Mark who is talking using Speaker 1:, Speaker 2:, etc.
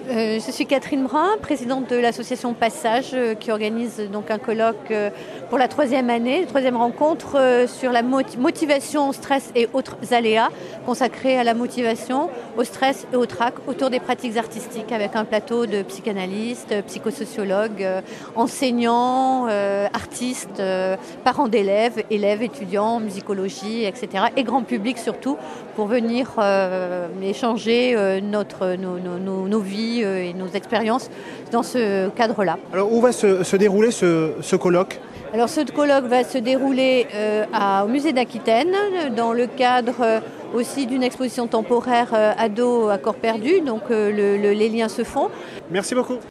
Speaker 1: Je suis Catherine Brun, présidente de l'association Passage, qui organise donc un colloque pour la troisième année, troisième rencontre sur la motivation, stress et autres aléas, consacrée à la motivation, au stress et au trac autour des pratiques artistiques, avec un plateau de psychanalystes, psychosociologues, enseignants, artistes, parents d'élèves, élèves, étudiants, musicologie, etc. et grand public surtout, pour venir échanger nos vies et nos expériences dans ce cadre-là.
Speaker 2: Alors où va se dérouler ce colloque ?
Speaker 1: Alors ce colloque va se dérouler au musée d'Aquitaine dans le cadre aussi d'une exposition temporaire ados à corps perdu, donc les liens se font.
Speaker 2: Merci beaucoup.